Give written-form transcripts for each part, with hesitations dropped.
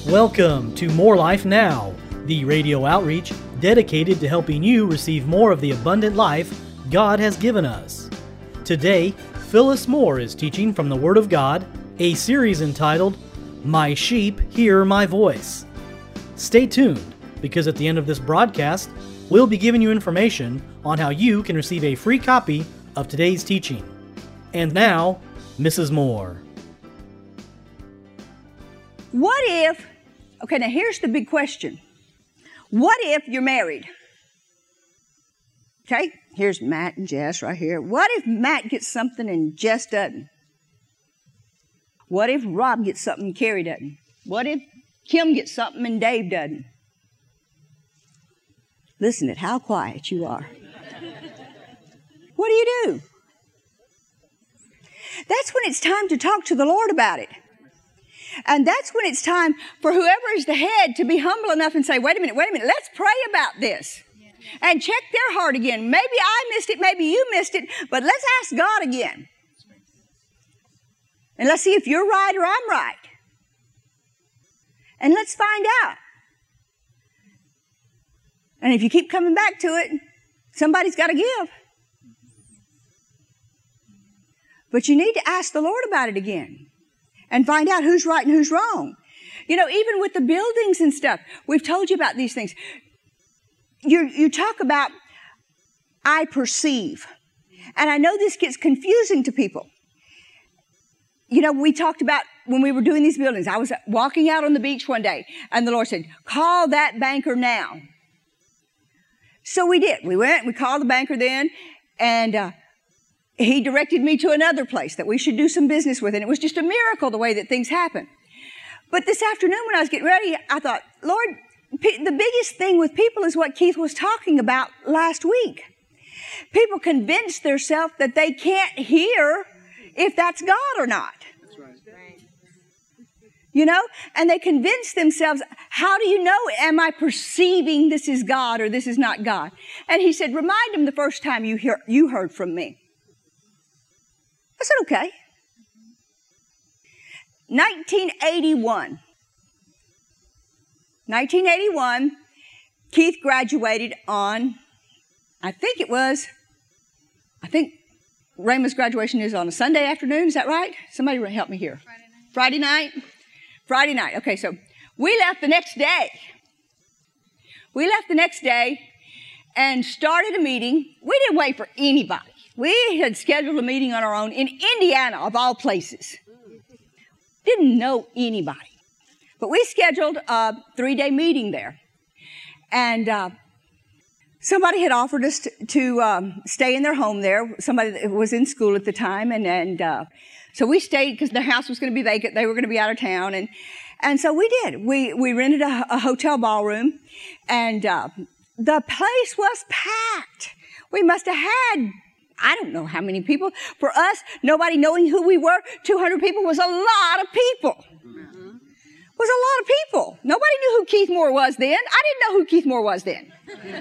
Welcome to More Life Now, the radio outreach dedicated to helping you receive more of the abundant life God has given us. Today, Phyllis Moore is teaching from the Word of God, a series entitled, My Sheep Hear My Voice. Stay tuned, because at the end of this broadcast, we'll be giving you information on how you can receive a free copy of today's teaching. And now, Mrs. Moore. What if, okay, now here's the big question. What if you're married? Okay, here's Matt and Jess right here. What if Matt gets something and Jess doesn't? What if Rob gets something and Carrie doesn't? What if Kim gets something and Dave doesn't? Listen at how quiet you are. What do you do? That's when it's time to talk to the Lord about it. And that's when it's time for whoever is the head to be humble enough and say, wait a minute, let's pray about this. And check their heart again. Maybe I missed it, maybe you missed it, but let's ask God again. And let's see if you're right or I'm right. And let's find out. And if you keep coming back to it, somebody's got to give. But you need to ask the Lord about it again and find out who's right and who's wrong. You know, even with the buildings and stuff, we've told you about these things. You talk about, I perceive. And I know this gets confusing to people. You know, we talked about when we were doing these buildings, I was walking out on the beach one day, and the Lord said, call that banker now. So we did. We went, we called the banker then, and he directed me to another place that we should do some business with, and it was just a miracle the way that things happened. But this afternoon when I was getting ready, I thought, Lord, the biggest thing with people is what Keith was talking about last week. People convince themselves that they can't hear if that's God or not. That's right. You know, and they convince themselves, how do you know, am I perceiving this is God or this is not God? And he said, remind them the first time you heard from me. I said, okay. 1981, Keith graduated on, I think Raymond's graduation is on a Sunday afternoon, is that right? Somebody help me here. Friday night? Friday night. Okay, so we left the next day. And started a meeting. We didn't wait for anybody. We had scheduled a meeting on our own in Indiana, of all places. Didn't know anybody. But we scheduled a 3-day meeting there. And somebody had offered us to stay in their home there. Somebody that was in school at the time. And so we stayed because their house was going to be vacant. They were going to be out of town. And so we did. We rented a hotel ballroom. And the place was packed. We must have had, I don't know how many people. For us, nobody knowing who we were, 200 people was a lot of people. Was a lot of people. Nobody knew who Keith Moore was then. I didn't know who Keith Moore was then.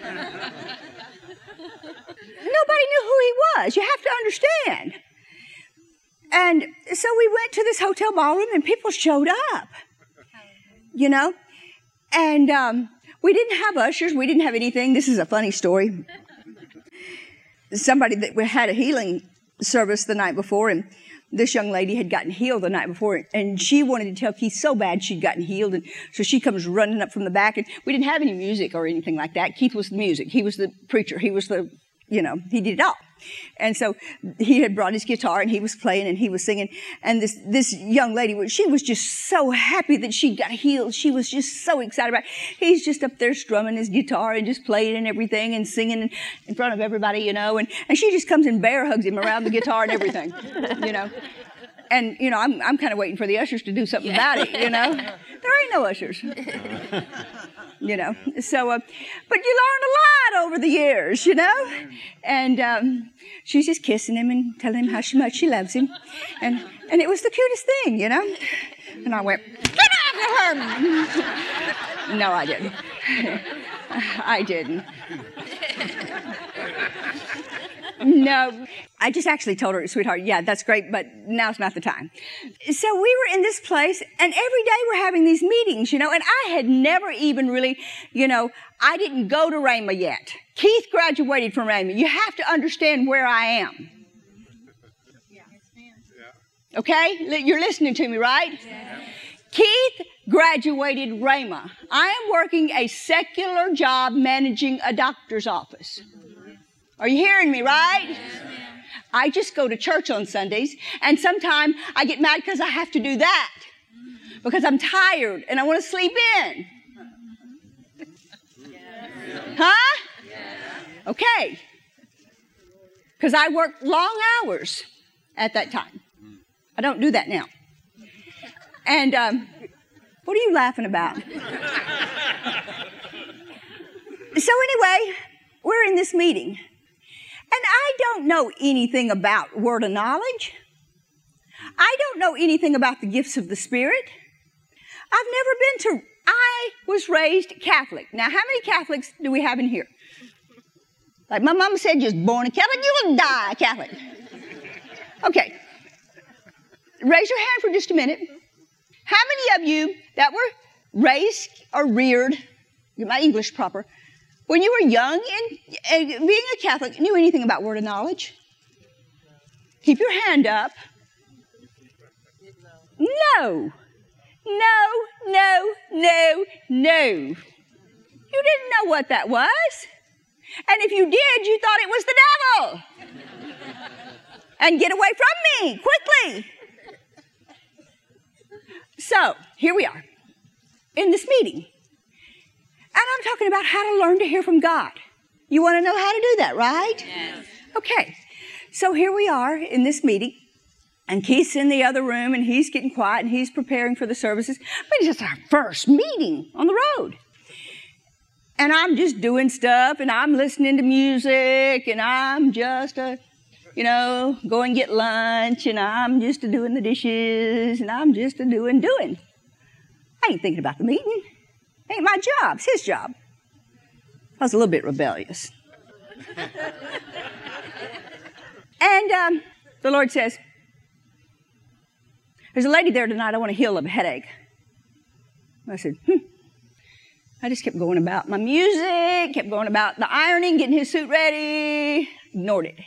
Nobody knew who he was. You have to understand. And so we went to this hotel ballroom and people showed up. You know? And we didn't have ushers. We didn't have anything. This is a funny story. Somebody that we had a healing service the night before, and this young lady had gotten healed the night before, and she wanted to tell Keith so bad she'd gotten healed, and so she comes running up from the back, and we didn't have any music or anything like that. Keith was the music. He was the preacher. He was the, he did it all. And so he had brought his guitar, and he was playing, and he was singing, and this young lady, she was just so happy that she got healed. She was just so excited about it. He's just up there strumming his guitar and just playing and everything and singing in front of everybody, and she just comes and bear hugs him around the guitar and everything, And, I'm kind of waiting for the ushers to do something about it, There ain't no ushers. So, but you learn a lot over the years, And she's just kissing him and telling him how much she loves him. And it was the cutest thing, And I went, get after her! No, I didn't. I didn't. No, I just actually told her, sweetheart, yeah, that's great, but now's not the time. So we were in this place, and every day we're having these meetings, and I had never even really, I didn't go to Rhema yet. Keith graduated from Rhema. You have to understand where I am. Okay? You're listening to me, right? Yeah. Keith graduated Rhema. I am working a secular job managing a doctor's office. Are you hearing me, right? Yes, ma'am. I just go to church on Sundays, and sometimes I get mad because I have to do that because I'm tired and I want to sleep in. Huh? Okay. Because I work long hours at that time. I don't do that now. And what are you laughing about? So anyway, we're in this meeting. And I don't know anything about word of knowledge. I don't know anything about the gifts of the Spirit. I was raised Catholic. Now, how many Catholics do we have in here? Like my mama said, you're born a Catholic, you'll die Catholic. Okay. Raise your hand for just a minute. How many of you that were raised or reared, get my English proper, when you were young and being a Catholic, knew anything about word of knowledge? Keep your hand up. No. No, no, no, no. You didn't know what that was. And if you did, you thought it was the devil. And get away from me, quickly. So, here we are in this meeting. And I'm talking about how to learn to hear from God. You want to know how to do that, right? Yes. Okay. So here we are in this meeting. And Keith's in the other room, and he's getting quiet, and he's preparing for the services. But it's just our first meeting on the road. And I'm just doing stuff, and I'm listening to music, and I'm just, go and get lunch, and I'm just doing the dishes, and I'm just doing. I ain't thinking about the meeting. Ain't my job. It's his job. I was a little bit rebellious. And the Lord says, there's a lady there tonight I want to heal of a headache. I said, I just kept going about my music, kept going about the ironing, getting his suit ready, ignored it.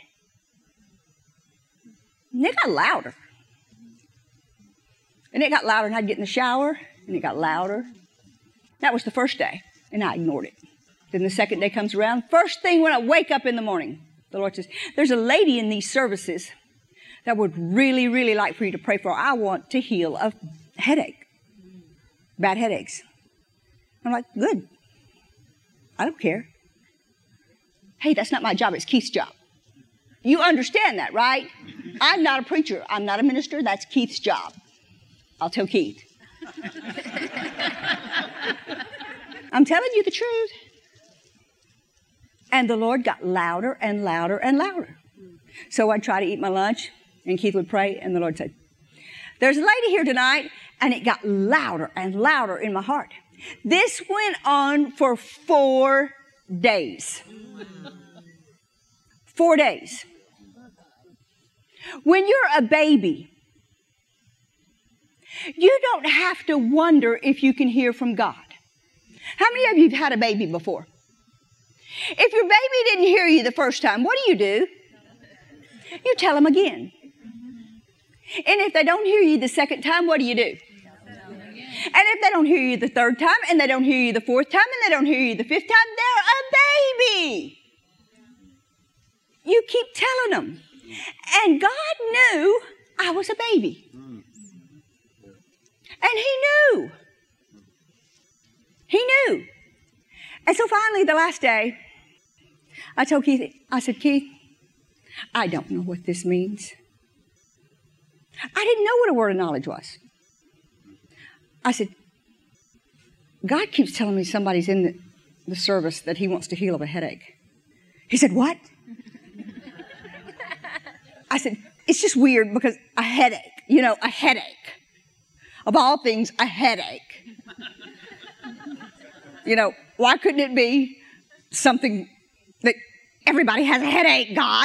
And it got louder. And it got louder, and I'd get in the shower, and it got louder. That was the first day, and I ignored it. Then the second day comes around. First thing when I wake up in the morning, the Lord says, there's a lady in these services that would really, really like for you to pray for. I want to heal a headache, bad headaches. I'm like, good. I don't care. Hey, that's not my job. It's Keith's job. You understand that, right? I'm not a preacher. I'm not a minister. That's Keith's job. I'll tell Keith. I'm telling you the truth. And the Lord got louder and louder and louder. So I'd try to eat my lunch, and Keith would pray, and the Lord said, there's a lady here tonight, and it got louder and louder in my heart. This went on for 4 days. 4 days. When you're a baby, you don't have to wonder if you can hear from God. How many of you have had a baby before? If your baby didn't hear you the first time, what do? You tell them again. And if they don't hear you the second time, what do? And if they don't hear you the third time, and they don't hear you the fourth time, and they don't hear you the fifth time, they're a baby. You keep telling them. And God knew I was a baby. And He knew. He knew. And so finally, the last day, I told Keith, I said, Keith, I don't know what this means. I didn't know what a word of knowledge was. I said, God keeps telling me somebody's in the service that He wants to heal of a headache. He said, what? I said, it's just weird because a headache, a headache. Of all things, a headache. Why couldn't it be something that Everybody has a headache, God.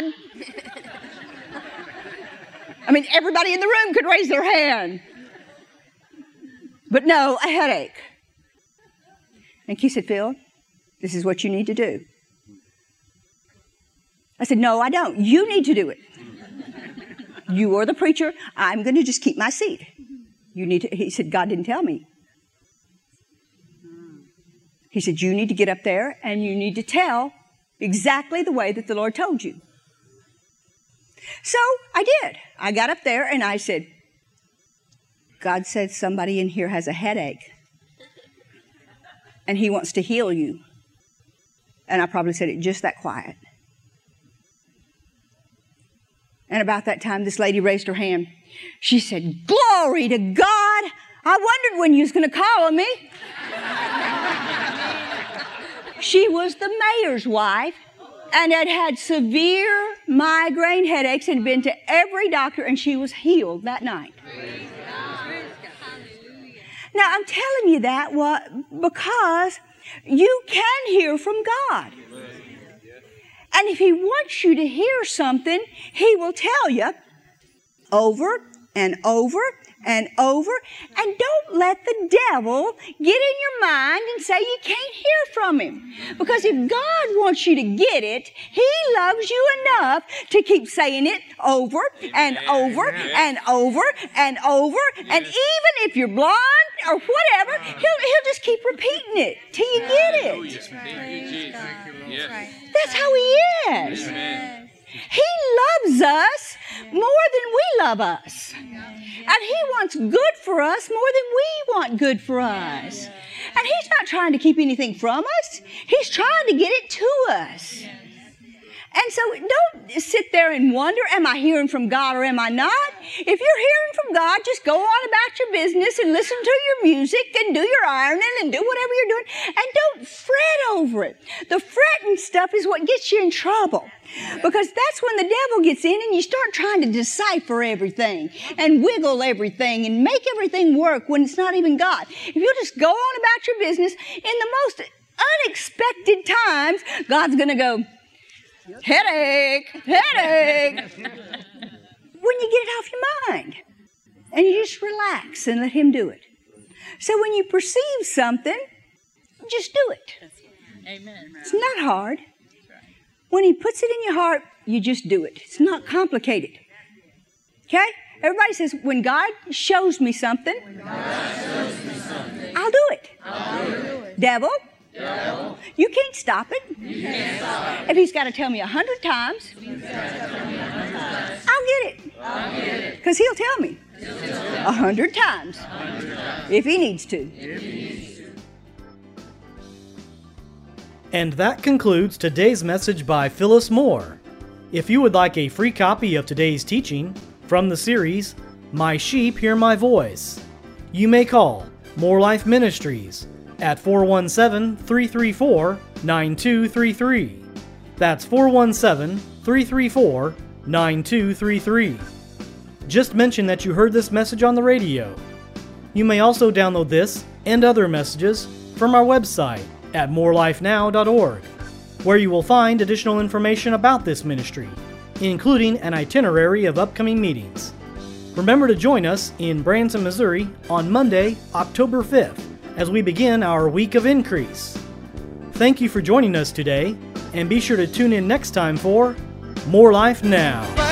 I mean, everybody in the room could raise their hand. But no, a headache. And Keith said, Phil, this is what you need to do. I said, no, I don't. You need to do it. You are the preacher. I'm going to just keep my seat. He said, God didn't tell me. He said, you need to get up there and you need to tell exactly the way that the Lord told you. So I did. I got up there and I said, God said somebody in here has a headache and He wants to heal you. And I probably said it just that quiet. And about that time, this lady raised her hand. She said, glory to God. I wondered when you was going to call on me. She was the mayor's wife and had had severe migraine headaches and been to every doctor, and she was healed that night. Now, I'm telling you that because you can hear from God. And if He wants you to hear something, He will tell you over and over and over. And don't let the devil get in your mind and say you can't hear from Him. Because if God wants you to get it, He loves you enough to keep saying it over and over and over and over. And even if you're blind or whatever, He'll just keep repeating it till you get it. That's how He is. He loves us more than we love us. And He wants good for us more than we want good for us. And He's not trying to keep anything from us. He's trying to get it to us. And so don't sit there and wonder, am I hearing from God or am I not? If you're hearing from God, just go on about your business and listen to your music and do your ironing and do whatever you're doing. And don't fret over it. The fretting stuff is what gets you in trouble. Because that's when the devil gets in and you start trying to decipher everything and wiggle everything and make everything work when it's not even God. If you'll just go on about your business, in the most unexpected times, God's going to go, headache, headache. When you get it off your mind and you just relax and let Him do it. So when you perceive something, just do it. Amen. It's not hard. When He puts it in your heart, you just do it. It's not complicated. Okay? Everybody says, when God shows me something, I'll do it. Devil, you can't stop it. If He's got to tell me 100 times, I'll get it. Because He'll tell me 100 times if He needs to. And that concludes today's message by Phyllis Moore. If you would like a free copy of today's teaching from the series, My Sheep Hear My Voice, you may call More Life Ministries at 417-334-9233. That's 417-334-9233. Just mention that you heard this message on the radio. You may also download this and other messages from our website at morelifenow.org, where you will find additional information about this ministry, including an itinerary of upcoming meetings. Remember to join us in Branson, Missouri on Monday, October 5th, as we begin our Week of Increase. Thank you for joining us today, and be sure to tune in next time for More Life Now.